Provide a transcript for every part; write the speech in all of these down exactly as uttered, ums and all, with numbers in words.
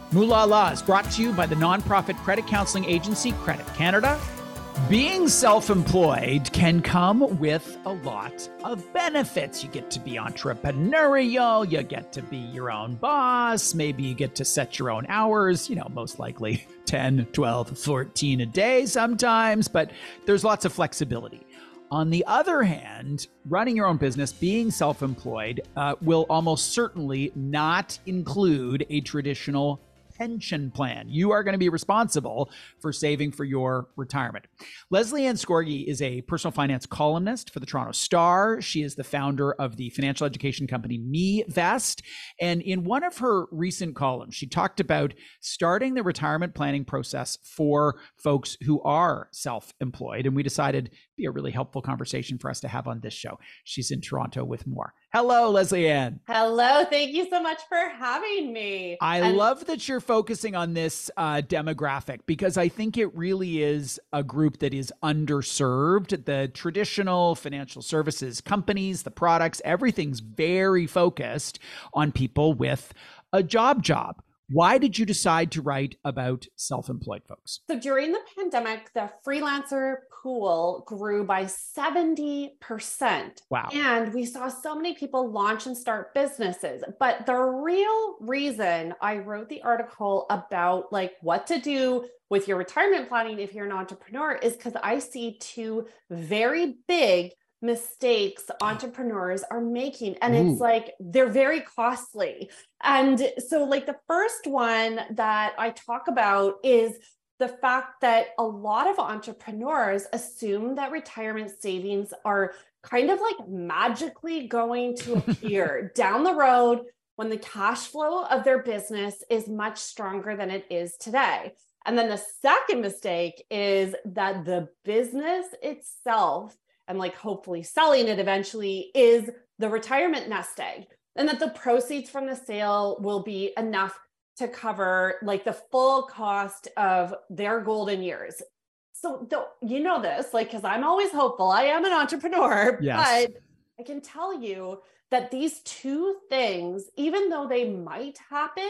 Moolah Law is brought to you by the nonprofit credit counseling agency Credit Canada. Being self-employed can come with a lot of benefits. You get to be entrepreneurial, you get to be your own boss, maybe you get to set your own hours, you know, most likely ten, twelve, fourteen a day sometimes, but there's lots of flexibility. On the other hand, running your own business, being self-employed, uh, will almost certainly not include a traditional pension plan. You are going to be responsible for saving for your retirement. Lesley-Ann Scorgie is a personal finance columnist for the Toronto Star. She is the founder of the financial education company MeVest. And in one of her recent columns, she talked about starting the retirement planning process for folks who are self-employed. And we decided it'd be a really helpful conversation for us to have on this show. She's in Toronto with more. Hello, Lesley-Ann. Hello. Thank you so much for having me. I and- love that you're focusing on this uh, demographic, because I think it really is a group that is underserved. The traditional financial services companies, the products, everything's very focused on people with a job job. Why did you decide to write about self-employed folks? So during the pandemic, the freelancer pool grew by seventy percent. Wow. And we saw so many people launch and start businesses. But the real reason I wrote the article about like what to do with your retirement planning if you're an entrepreneur is because I see two very big mistakes entrepreneurs are making. And Ooh. it's like, they're very costly. And so like the first one that I talk about is the fact that a lot of entrepreneurs assume that retirement savings are kind of like magically going to appear down the road when the cash flow of their business is much stronger than it is today. And then the second mistake is that the business itself, and like hopefully selling it eventually, is the retirement nest egg, and that the proceeds from the sale will be enough to cover like the full cost of their golden years. So the, you know this, like, because I'm always hopeful. I am an entrepreneur, Yes. but I can tell you that these two things, even though they might happen,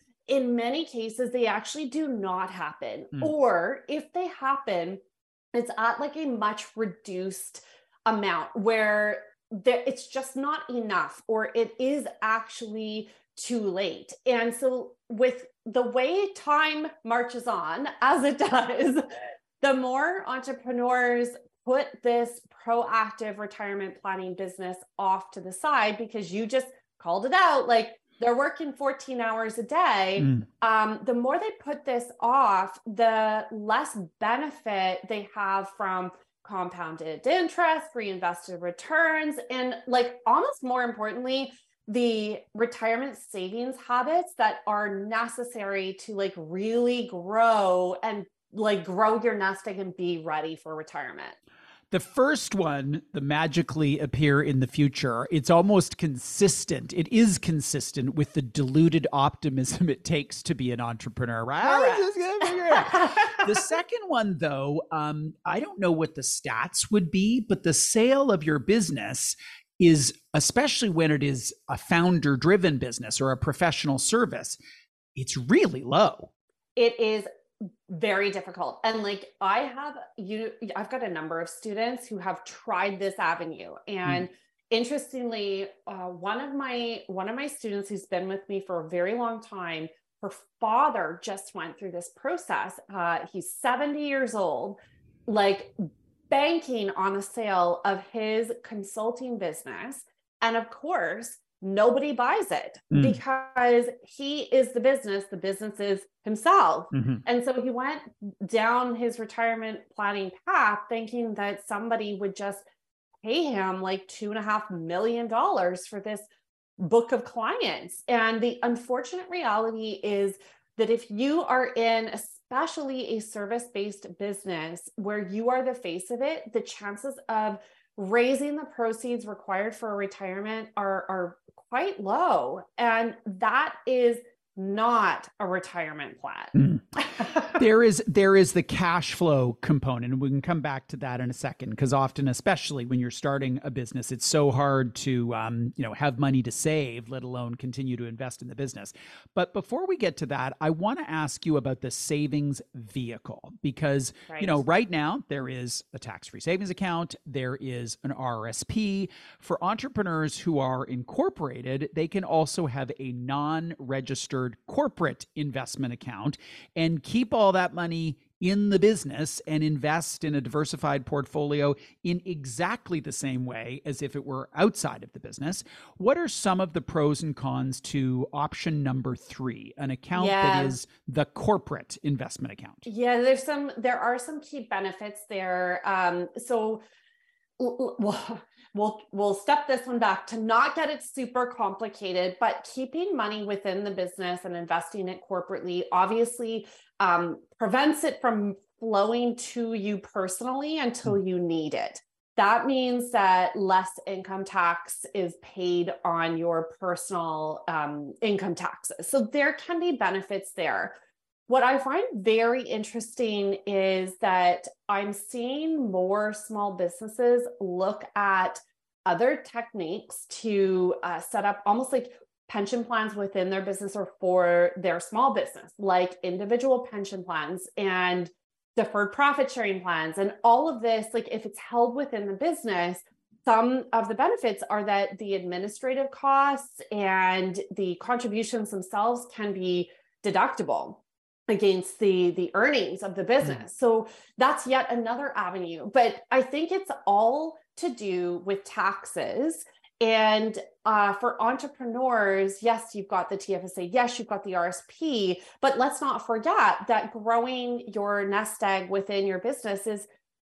in many cases, they actually do not happen. Mm. Or if they happen, it's at like a much reduced amount where there, it's just not enough, or it is actually too late. And so with the way time marches on, as it does, the more entrepreneurs put this proactive retirement planning business off to the side, because you just called it out, like they're working fourteen hours a day. Mm. Um, the more they put this off, the less benefit they have from compounded interest, reinvested returns, and like almost more importantly, the retirement savings habits that are necessary to like really grow and like grow your nest egg and be ready for retirement. The first one, the magically appear in the future, it's almost consistent. It is consistent with the diluted optimism it takes to be an entrepreneur, right? I was just gonna figure it out. The second one, though, um, I don't know what the stats would be, but the sale of your business is, especially when it is a founder-driven business or a professional service, it's really low. It is very difficult. And like I have, you, I've got a number of students who have tried this avenue. And mm. interestingly, uh, one of my, one of my students who's been with me for a very long time, her father just went through this process. Uh, he's seventy years old, like banking on the sale of his consulting business. And of course, nobody buys it mm. because he is the business, the business is himself. Mm-hmm. And so he went down his retirement planning path thinking that somebody would just pay him like two and a half million dollars for this book of clients. And the unfortunate reality is that if you are in especially a service-based business where you are the face of it, the chances of raising the proceeds required for a retirement are, are quite low. And that is not a retirement plan. Mm. There is there is the cash flow component, and we can come back to that in a second, because often, especially when you're starting a business, it's so hard to um, you know have money to save, let alone continue to invest in the business. But before we get to that, I want to ask you about the savings vehicle, because right. you know right now there is a tax-free savings account, there is an R R S P. For entrepreneurs who are incorporated, they can also have a non-registered corporate investment account and keep all that money in the business and invest in a diversified portfolio in exactly the same way as if it were outside of the business. What are some of the pros and cons to option number three, an account yeah. that is the corporate investment account? Yeah, there's some, there are some key benefits there. Um, so well, we'll, we'll step this one back to not get it super complicated, but keeping money within the business and investing it corporately obviously um, prevents it from flowing to you personally until you need it. That means that less income tax is paid on your personal um, income taxes. So there can be benefits there. What I find very interesting is that I'm seeing more small businesses look at other techniques to uh, set up almost like pension plans within their business or for their small business, like individual pension plans and deferred profit sharing plans. And all of this, like if it's held within the business, some of the benefits are that the administrative costs and the contributions themselves can be deductible against the the earnings of the business. Mm. So that's yet another avenue. But I think it's all to do with taxes. And uh, for entrepreneurs, yes, you've got the T F S A, yes, you've got the R S P, but let's not forget that growing your nest egg within your business is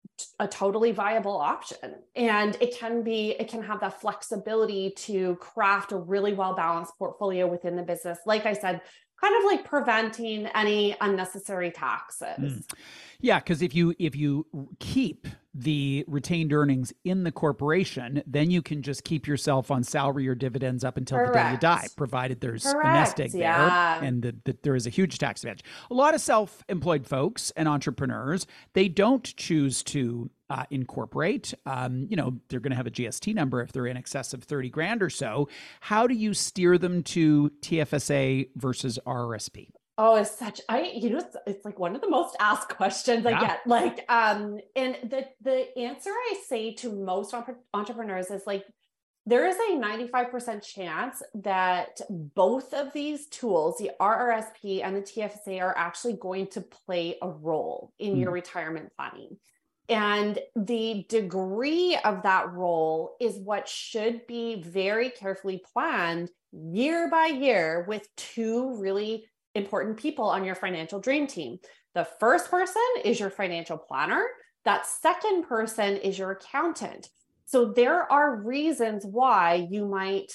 a totally viable option. And it can be, it can have that flexibility to craft a really well-balanced portfolio within the business. Like I said, kind of like preventing any unnecessary taxes. Mm. Yeah, because if you if you keep the retained earnings in the corporation, then you can just keep yourself on salary or dividends up until Correct. the day you die, provided there's Correct. a nest egg yeah. there, and the, the, there is a huge tax advantage. A lot of self-employed folks and entrepreneurs, they don't choose to uh, incorporate. Um, you know, they're going to have a G S T number if they're in excess of thirty grand or so. How do you steer them to T F S A versus R R S P? Oh, it's such, I, you know, it's, it's like one of the most asked questions yeah. I get. Like, um, and the, the answer I say to most entrepreneurs is like, there is a ninety-five percent chance that both of these tools, the R R S P and the T F S A, are actually going to play a role in mm. your retirement planning. And the degree of that role is what should be very carefully planned year by year with two really important people on your financial dream team. The first person is your financial planner. That second person is your accountant. So there are reasons why you might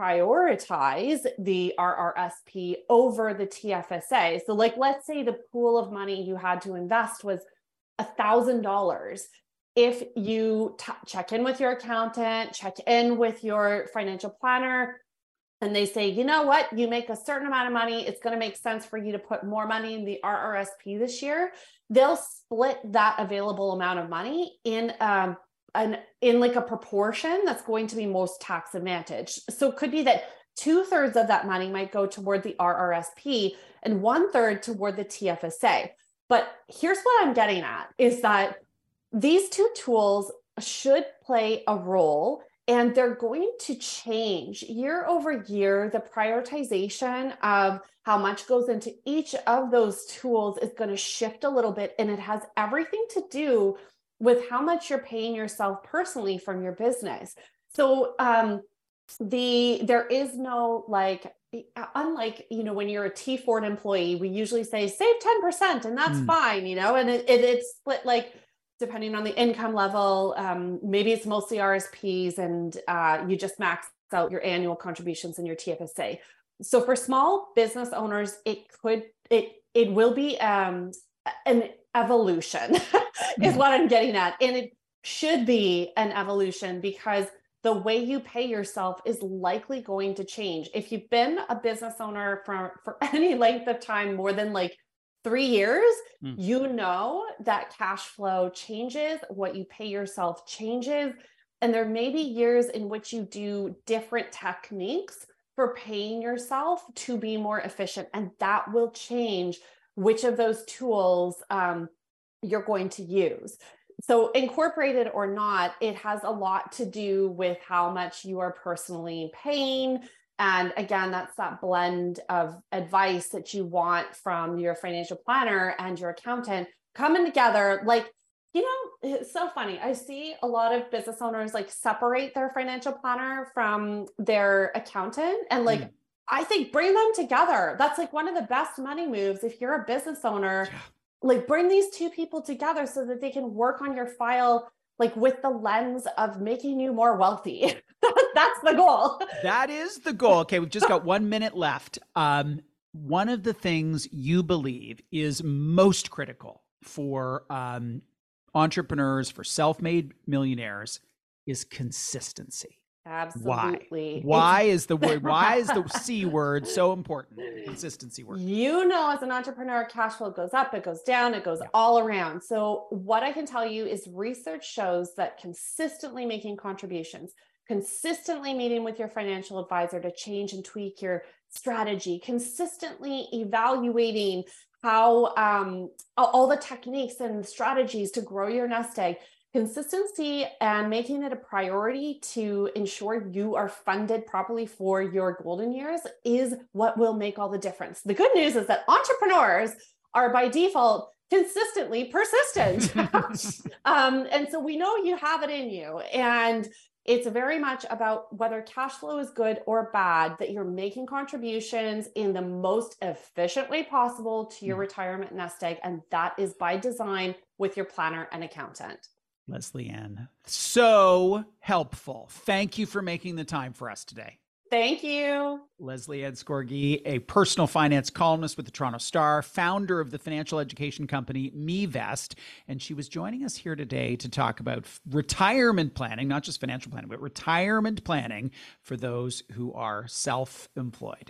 prioritize the R R S P over the T F S A. So like, let's say the pool of money you had to invest was one thousand dollars. If you t- check in with your accountant, check in with your financial planner, and they say, you know what, you make a certain amount of money, it's going to make sense for you to put more money in the R R S P this year, they'll split that available amount of money in um, an in like a proportion that's going to be most tax advantaged. So it could be that two thirds of that money might go toward the R R S P and one third toward the T F S A. But here's what I'm getting at is that these two tools should play a role, and they're going to change year over year. The prioritization of how much goes into each of those tools is going to shift a little bit, and it has everything to do with how much you're paying yourself personally from your business. So um, the there is no like, unlike, you know, when you're a T Ford employee, we usually say save ten percent and that's mm. fine, you know, and it, it, it's split like, depending on the income level, um, maybe it's mostly R S Ps and uh, you just max out your annual contributions in your T F S A. So for small business owners, it could, it, it will be um, an evolution is what I'm getting at. And it should be an evolution because the way you pay yourself is likely going to change. If you've been a business owner for, for any length of time, more than like three years, mm. you know that cash flow changes, what you pay yourself changes. And there may be years in which you do different techniques for paying yourself to be more efficient. And that will change which of those tools um, you're going to use. So incorporated or not, it has a lot to do with how much you are personally paying. And again, that's that blend of advice that you want from your financial planner and your accountant coming together. Like, you know, it's so funny. I see a lot of business owners like separate their financial planner from their accountant. And like, mm. I think bring them together. That's like one of the best money moves. If you're a business owner, yeah. like bring these two people together so that they can work on your file, like with the lens of making you more wealthy. That's the goal. That is the goal. Okay. We've just got one minute left. Um, one of the things you believe is most critical for, um, entrepreneurs, for self-made millionaires, is consistency. Absolutely. Why? Why is the word, why is the C word so important? The consistency word. You know, as an entrepreneur, cash flow goes up, it goes down, it goes yeah. all around. So what I can tell you is research shows that consistently making contributions, consistently meeting with your financial advisor to change and tweak your strategy, consistently evaluating how um, all the techniques and strategies to grow your nest egg, consistency and making it a priority to ensure you are funded properly for your golden years is what will make all the difference. The good news is that entrepreneurs are by default consistently persistent. um, and so we know you have it in you. And it's very much about whether cash flow is good or bad, that you're making contributions in the most efficient way possible to your mm. retirement nest egg. And that is by design with your planner and accountant. Leslie Ann, so helpful. Thank you for making the time for us today. Thank you. Leslie Ann Skorgi, a personal finance columnist with the Toronto Star, founder of the financial education company MeVest, and she was joining us here today to talk about retirement planning, not just financial planning, but retirement planning for those who are self-employed.